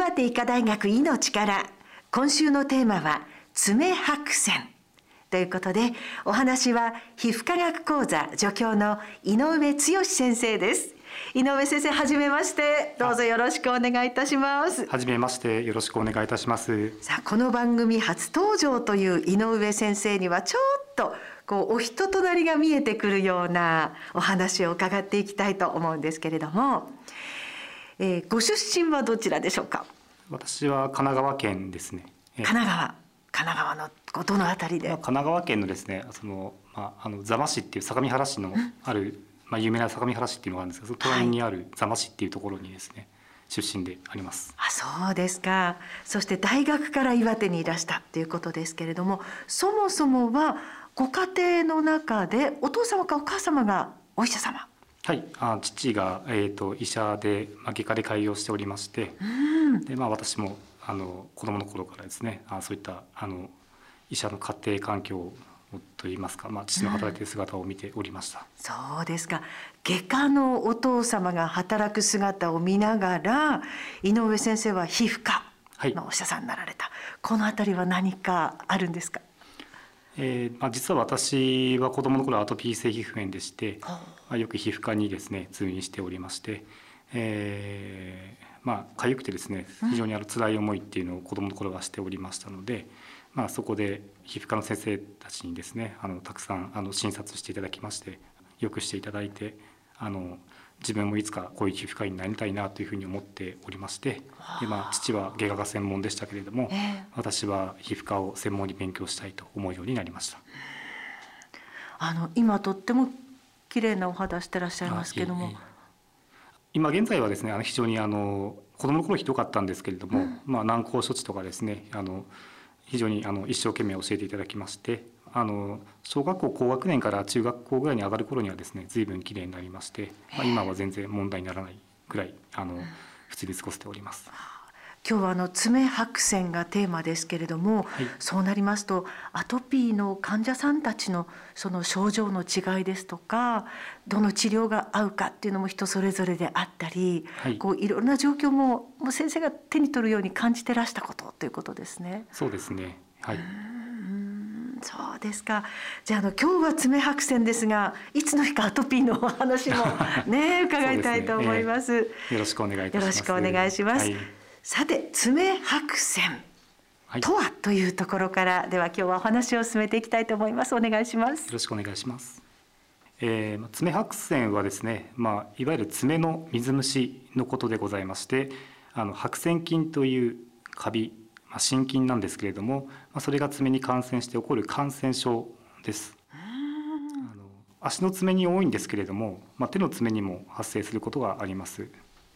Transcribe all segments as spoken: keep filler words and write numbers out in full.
岩手医科大学医の力、今週のテーマは爪白癬ということで、お話は皮膚科学講座助教の井上剛先生です。井上先生、はじめまして。どうぞよろしくお願いいたします。 はじめまして、よろしくお願いいたします。 さあ、この番組初登場という井上先生にはちょっとこうお人となりが見えてくるようなお話を伺っていきたいと思うんですけれども、えー、ご出身はどちらでしょうか？ 私は神奈川県ですね。 神奈川神奈川のどのあたりで？ まあ、神奈川県のですね、その、まあ、あの座間市っていう相模原市のある、まあ、有名な相模原市っていうのがあるんですけど、その隣にある座間市っていうところにですね、はい、出身であります。 あ、そうですか。そして大学から岩手にいらしたっていうことですけれども、そもそもはご家庭の中でお父様かお母様がお医者様？ はい、あ父が、えー、と医者で、まあ、外科で開業しておりまして、 うん、 で、まあ、私もあの子どもの頃からですね、あそういったあの医者の家庭環境といいますか、まあ、父の働いている姿を見ておりました。 うん、そうですか。外科のお父様が働く姿を見ながら、井上先生は皮膚科のお医者さんになられた、はい、このあたりは何かあるんですか？ えーまあ、実は私は子どもの頃アトピー性皮膚炎でして、まあ、よく皮膚科にですね通院しておりまして、えーまあ痒くてですね非常にあの辛い思いっていうのを子どもの頃はしておりましたので、まあ、そこで皮膚科の先生たちにですねあのたくさんあの診察していただきまして、よくしていただいて、あの自分もいつかこういう皮膚科医になりたいなというふうに思っておりまして、で、まあ、父は外科が専門でしたけれども、えー、私は皮膚科を専門に勉強したいと思うようになりました。 あの今とっても綺麗なお肌してらっしゃいますけども、 今現在はですねあの非常にあの子どもの頃ひどかったんですけれども、うん、まあ、軟膏処置とかですねあの非常にあの一生懸命教えていただきまして、あの小学校高学年から中学校ぐらいに上がる頃にはですね随分きれいになりまして、まあ、今は全然問題にならないぐらいあの普通に過ごせております。 今日はあの爪白癬がテーマですけれども、はい、そうなりますとアトピーの患者さんたちのその症状の違いですとか、どの治療が合うかっていうのも人それぞれであったり、はい、こういろんな状況ももう先生が手に取るように感じてらしたことということですね。 そうですね、はい。 そうですか。じゃあ、あの今日は爪白癬ですが、いつの日かアトピーのお話もね伺いたいと思います。 すね、えー、よろしくお願いいたします。 よろしくお願いします。はい、さて、爪白癬とはというところから、はい、では今日はお話を進めていきたいと思います。お願いします。 よろしくお願いします。えー、爪白癬はですね、まあ、いわゆる爪の水虫のことでございまして、あの白癬菌というカビ、まあ、真菌なんですけれども、まあ、それが爪に感染して起こる感染症です。あの足の爪に多いんですけれども、まあ、手の爪にも発生することがあります。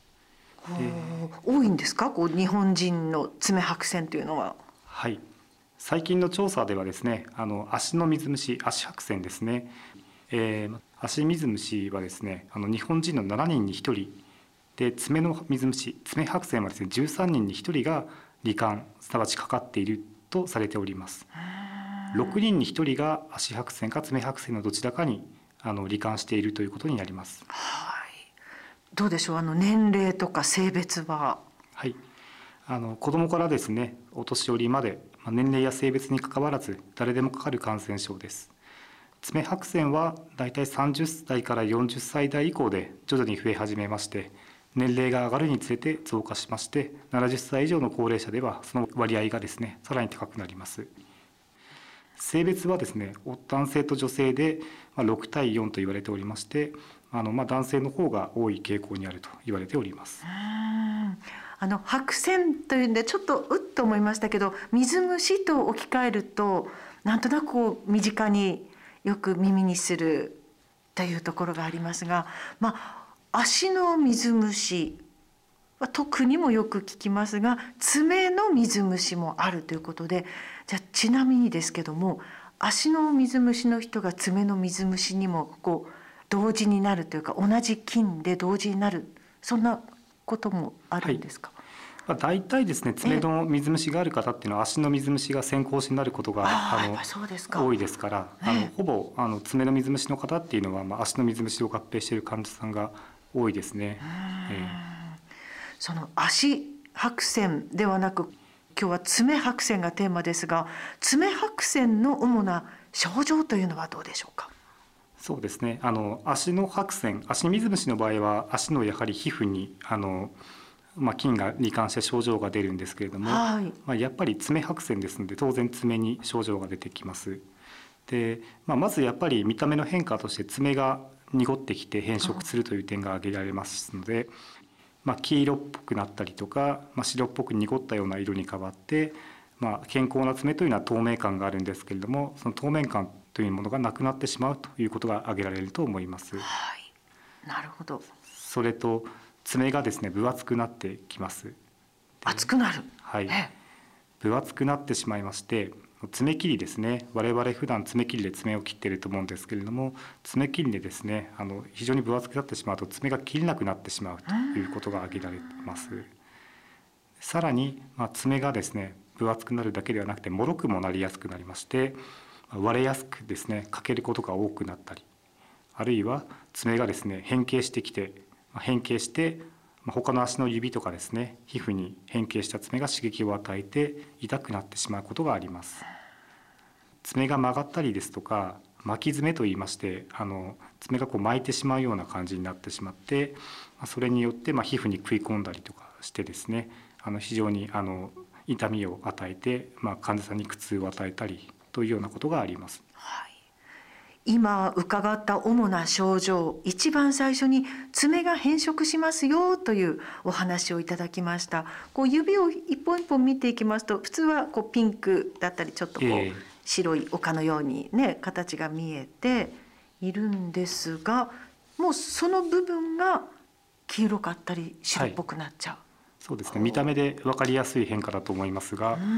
多いんですか？こう日本人の爪白癬というのは。 はい、最近の調査ではですね、あの足の水虫、足白癬ですね、えー、足水虫はですね、あの日本人のしちにんにひとりで、爪の水虫、爪白癬はですねじゅうさんにんにひとりが罹患、すなわちかかっているとされております。ろくにんにひとりが足白癬か爪白癬のどちらかにあの罹患しているということになります。 はい、どうでしょう、あの年齢とか性別は？ はい、あの子どもからですねお年寄りまで、年齢や性別にかかわらず誰でもかかる感染症です。爪白癬はだいたいさんじゅっさいからよんじゅっさい代以降で徐々に増え始めまして、年齢が上がるにつれて増加しまして、ななじゅっさい以上の高齢者ではその割合がですねさらに高くなります。性別はですね男性と女性でろくたいよんと言われておりまして、あのまあ男性の方が多い傾向にあると言われております。 うんあの白癬というんでちょっとうっと思いましたけど、水虫と置き換えるとなんとなくこう身近によく耳にするというところがありますが、まあ足の水虫は特にもよく聞きますが、爪の水虫もあるということで、じゃあちなみにですけども、足の水虫の人が爪の水虫にもこう同時になるというか、同じ菌で同時になる、そんなこともあるんですか？ はい、大体ですね爪の水虫がある方っていうのは足の水虫が先行しになることがあの多いですから、あのほぼあの爪の水虫の方っていうのは、まあ、足の水虫を合併している患者さんが多いですね。えー、 その足白癬ではなく今日は爪白癬がテーマですが、爪白癬の主な症状というのはどうでしょうか。 そうですね、あの足の白癬、足水虫の場合は足のやはり皮膚にあの、まあ、菌が罹患して症状が出るんですけれども、はい、まあ、やっぱり爪白癬ですので当然爪に症状が出てきます。で、まあ、まずやっぱり見た目の変化として爪が濁ってきて変色するという点が挙げられますので、まあ、黄色っぽくなったりとか、まあ、白っぽく濁ったような色に変わって、まあ、健康な爪というのは透明感があるんですけれども、その透明感というものがなくなってしまうということが挙げられると思います。 はい、なるほど。 それと爪がですね分厚くなってきます。 厚くなる。 はい。分厚くなってしまいまして、爪切りですね。我々普段爪切りで爪を切っていると思うんですけれども、爪切りでですね、あの非常に分厚くなってしまうと爪が切れなくなってしまうということが挙げられます。さらに、まあ、爪がですね分厚くなるだけではなくて脆くもなりやすくなりまして、割れやすくですね欠けることが多くなったり、あるいは爪がですね変形してきて変形して他の足の指とかですね皮膚に変形した爪が刺激を与えて痛くなってしまうことがあります。爪が曲がったりですとか巻き爪といいまして、あの爪がこう巻いてしまうような感じになってしまって、それによってまあ皮膚に食い込んだりとかしてですね、あの非常にあの痛みを与えて、まあ、患者さんに苦痛を与えたりというようなことがあります。 はい、今伺った主な症状、一番最初に爪が変色しますよというお話をいただきました。こう指を一本一本見ていきますと、普通はこうピンクだったりちょっとこう、えー、白い丘のようにね形が見えているんですが、もうその部分が黄色かったり白っぽくなっちゃう。はい、 そうですね、見た目で分かりやすい変化だと思いますが、うん、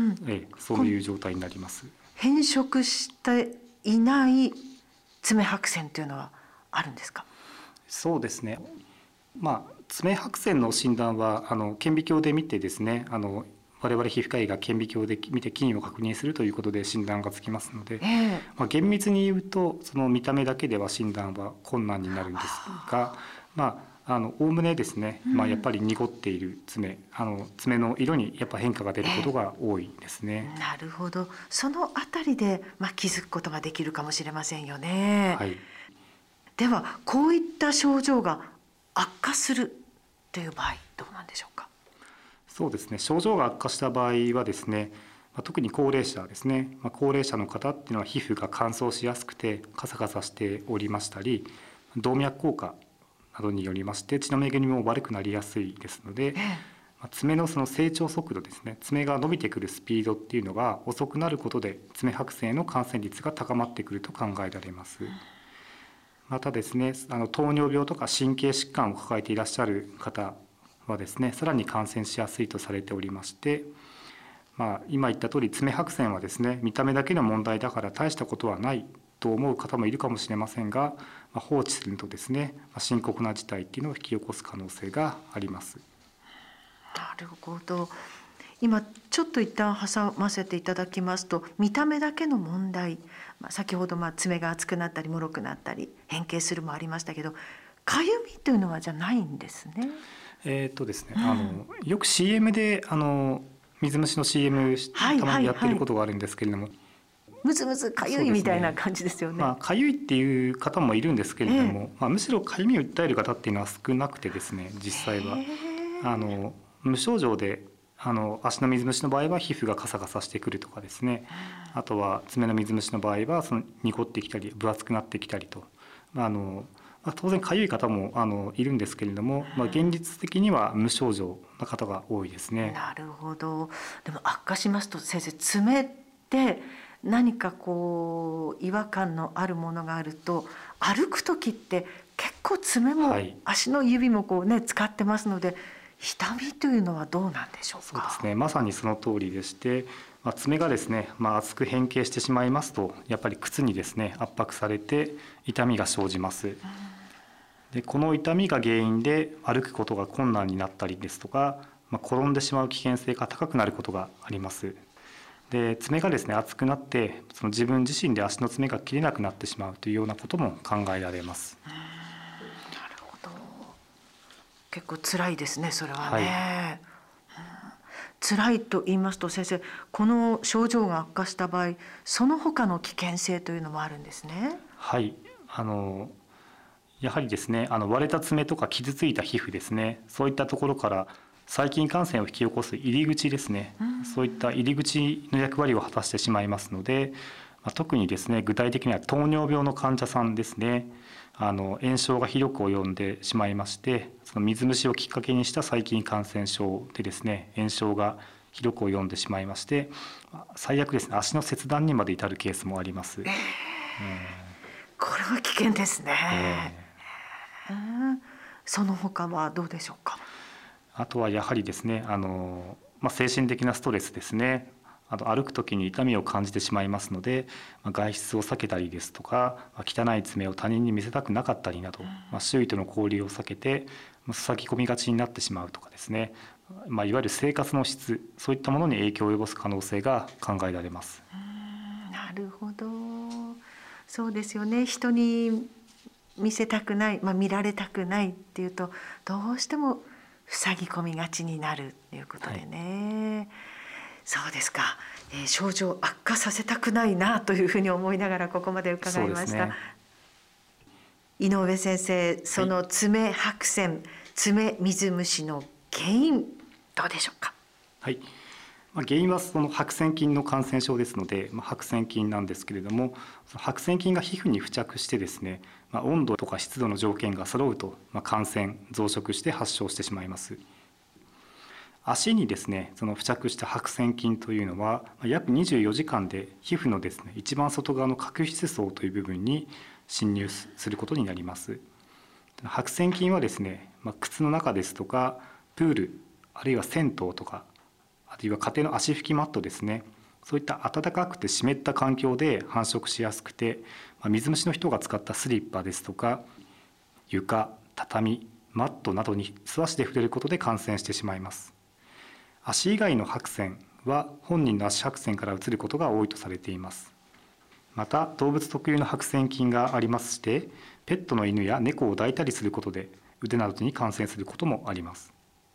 ええ、そういう状態になります。 変色していない爪白癬というのはあるんですか。 そうですね、まあ、爪白癬の診断はあの顕微鏡で見てですね、あの我々皮膚科医が顕微鏡で見て菌を確認するということで診断がつきますので、えーまあ、厳密に言うとその見た目だけでは診断は困難になるんですが、まああの概ねですね、まあ、やっぱり濁っている爪、あの爪の色にやっぱ変化が出ることが多いですね。 えー、なるほど、そのあたりで、まあ、気づくことができるかもしれませんよね。はい、ではこういった症状が悪化するという場合どうなんでしょうか。 そうですね、症状が悪化した場合はですね、まあ、特に高齢者ですね、まあ、高齢者の方っていうのは皮膚が乾燥しやすくてカサカサしておりましたり、動脈硬化などによりまして血の巡りも悪くなりやすいですので、まあ、爪のその成長速度ですね、爪が伸びてくるスピードっていうのが遅くなることで爪白癬の感染率が高まってくると考えられます。またですね、あの糖尿病とか神経疾患を抱えていらっしゃる方はですね、さらに感染しやすいとされておりまして、まあ、今言った通り爪白癬はですね見た目だけの問題だから大したことはないと思う方もいるかもしれませんが、まあ、放置するとですね、まあ、深刻な事態っていうのを引き起こす可能性があります。 なるほど。今ちょっと一旦挟ませていただきますと、見た目だけの問題、まあ、先ほどまあ爪が厚くなったり脆くなったり変形するもありましたけど、かゆみというのはじゃないんですね。 えーっとですね、うん、あのよく シーエム であの水虫の シーエム たまにやってることがあるんですけれども、はいはいはい、 むずむずかゆいみたいな感じですよね。 まあ、かゆいっていう方もいるんですけれども、えーまあ、むしろかゆみを訴える方っていうのは少なくてですね、実際はあの無症状であの足の水虫の場合は皮膚がカサカサしてくるとかですね、あとは爪の水虫の場合はその濁ってきたり分厚くなってきたりと、まあ、あの当然かゆい方もあのいるんですけれども、まあ、現実的には無症状な方が多いですね。 なるほど。でも悪化しますと先生、爪って何かこう違和感のあるものがあると歩く時って結構爪も足の指もこうね使ってますので、痛みというのはどうなんでしょうか。 そうですね、まさにその通りでして、まあ、爪がですね、まあ、厚く変形してしまいますとやっぱり靴にですね圧迫されて痛みが生じます。でこの痛みが原因で歩くことが困難になったりですとか、まあ、転んでしまう危険性が高くなることがあります。で爪がですね厚くなってその自分自身で足の爪が切れなくなってしまうというようなことも考えられます。 なるほど。結構辛いですねそれはね。はい、 辛いと言いますと、先生、この症状が悪化した場合、その他の危険性というのもあるんですね。 はい、あのやはりですね、あの割れた爪とか傷ついた皮膚ですね、そういったところから細菌感染を引き起こす入り口ですね、うん、そういった入り口の役割を果たしてしまいますので、まあ、特にですね、具体的には糖尿病の患者さんですね、あの炎症が広く及んでしまいまして、その水虫をきっかけにした細菌感染症でですね、炎症が広く及んでしまいまして、最悪ですね、足の切断にまで至るケースもあります。えー、うん、 これは危険ですね。えー、その他はどうでしょうか。 あとはやはりですね、あの、まあ、精神的なストレスですね。あと歩く時に痛みを感じてしまいますので、まあ、外出を避けたりですとか、まあ、汚い爪を他人に見せたくなかったりなど、まあ、周囲との交流を避けて塞ぎ込みがちになってしまうとかですね、まあ、いわゆる生活の質、そういったものに影響を及ぼす可能性が考えられます。 うん、なるほど。そうですよね。人に見せたくない、まあ、見られたくないっていうと、どうしても塞ぎ込みがちになるということでね。はい、そうですか、えー、症状悪化させたくないなというふうに思いながらここまで伺いました。ね、井上先生、その爪白癬、爪水虫の原因どうでしょうか。 はい、まあ、原因はその白癬菌の感染症ですので、まあ、白癬菌なんですけれども、その白癬菌が皮膚に付着してですね、まあ、温度とか湿度の条件が揃うと、まあ、感染増殖して発症してしまいます。足にですね、その付着した白癬菌というのは約にじゅうよじかんで皮膚のですね、一番外側の角質層という部分に侵入することになります。白癬菌はですね、まあ、靴の中ですとかプール、あるいは銭湯とか、あるいは家庭の足拭きマットですね、そういった暖かくて湿った環境で繁殖しやすくて、まあ、水虫の人が使ったスリッパですとか床、畳、マットなどに素足で触れることで感染してしまいます。足以外の白癬は本人の足白癬から移ることが多いとされています。また動物特有の白癬菌がありまして、ペットの犬や猫を抱いたりすることで腕などに感染することもあります。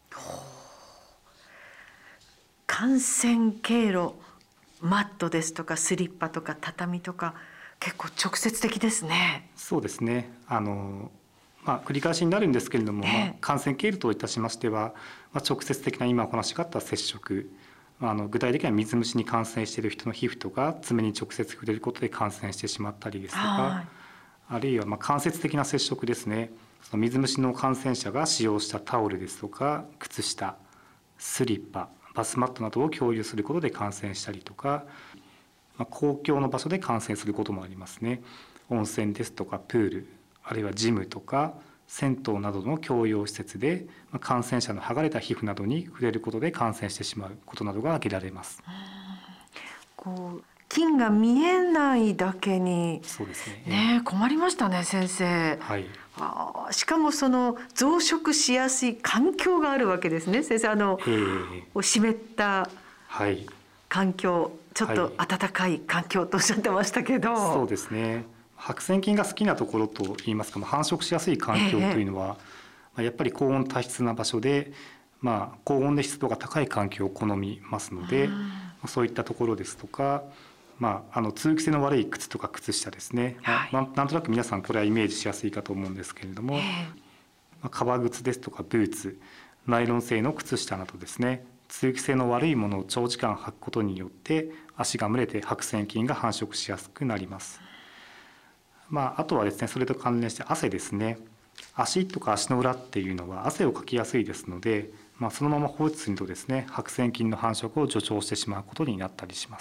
感染経路、マットですとかスリッパとか畳とか、結構直接的ですね。 そうですね、あのまあ、繰り返しになるんですけれども、えーまあ、感染経路といたしましては、まあ、直接的な今お話があった接触、あの具体的には水虫に感染している人の皮膚とか爪に直接触れることで感染してしまったりですとか、あるいはまあ間接的な接触ですね、その水虫の感染者が使用したタオルですとか靴下、スリッパ、バスマットなどを共有することで感染したりとか、まあ、公共の場所で感染することもありますね。温泉ですとかプール、あるいはジムとか銭湯などの共用施設で感染者の剥がれた皮膚などに触れることで感染してしまうことなどが挙げられます。 こう菌が見えないだけに、 そうですね、 ね、困りましたね先生。はい、あ、しかもその増殖しやすい環境があるわけですね先生。あの、えー、湿った環境、はい、ちょっと暖かい環境とおっしゃってましたけど、はい、 そうですね、白癬菌が好きなところといいますか、繁殖しやすい環境というのは、ええ、やっぱり高温多湿な場所で、まあ、高温で湿度が高い環境を好みますので、そういったところですとか、まあ、あの通気性の悪い靴とか靴下ですね、はい、な, なんとなく皆さんこれはイメージしやすいかと思うんですけれども、ええ、まあ、革靴ですとかブーツ、ナイロン製の靴下などですね、通気性の悪いものを長時間履くことによって足が蒸れて白癬菌が繁殖しやすくなります。まあ、あとはですね、それと関連して汗ですね。足とか足の裏っていうのは汗をかきやすいですので、まあ、そのまま放置するとですね、白癬菌の繁殖を助長してしまうことになったりします。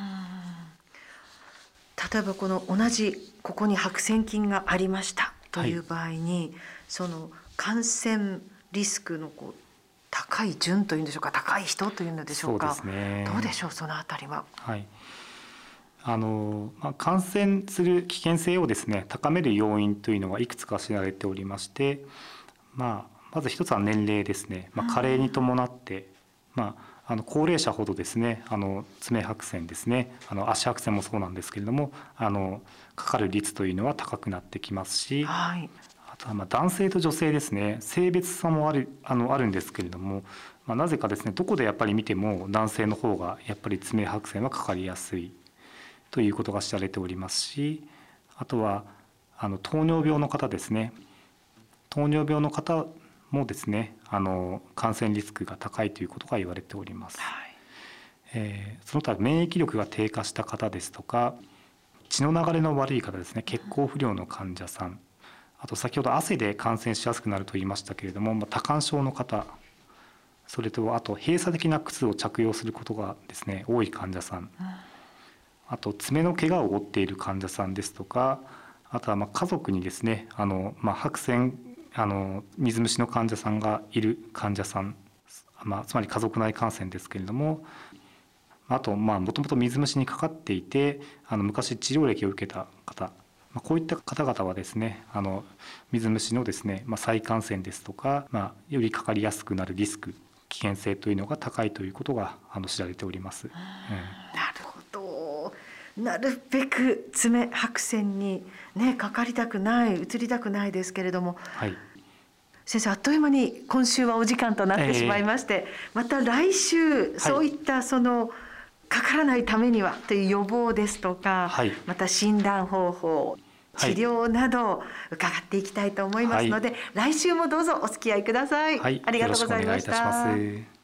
例えばこの同じここに白癬菌がありましたという場合に、はい、その感染リスクのこう高い順というんでしょうか、高い人というのでしょうか。そうですね、どうでしょう、そのあたりは。 はい、あのまあ、感染する危険性をですね高める要因というのはいくつか知られておりまして、まあ、まず一つは年齢ですね、まあ、加齢に伴って、まあ、あの高齢者ほどですね、あの爪白癬ですね、あの足白癬もそうなんですけれども、あのかかる率というのは高くなってきますし、はい、あとはまあ男性と女性ですね、性別差もある、あのあるんですけれども、 まあ、なぜかですねどこでやっぱり見ても男性の方がやっぱり爪白癬はかかりやすいということが知られておりますし、あとはあの糖尿病の方ですね。糖尿病の方もですねあの感染リスクが高いということが言われております。はい、えー、その他免疫力が低下した方ですとか血の流れの悪い方ですね、血行不良の患者さん、あと先ほど汗で感染しやすくなると言いましたけれども、まあ、多汗症の方、それとあと閉鎖的な靴を着用することがですね多い患者さん、あと爪の怪我を負っている患者さんですとか、あとはまあ家族にですねあの、まあ、白癬あの水虫の患者さんがいる患者さん、まあ、つまり家族内感染ですけれども、あともともと水虫にかかっていてあの昔治療歴を受けた方、まあ、こういった方々はですねあの水虫のですね、まあ、再感染ですとか、まあ、よりかかりやすくなるリスク危険性というのが高いということがあの知られております。うん、 なるほど。なるべく爪白癬に、ね、かかりたくない、移りたくないですけれども、はい、先生あっという間に今週はお時間となってしまいまして、えー、また来週そういったその、はい、かからないためにはという予防ですとか、はい、また診断方法、治療など伺っていきたいと思いますので、はい、来週もどうぞお付き合いください。 はい、 ありがとうございました。 よろしくお願いいたします。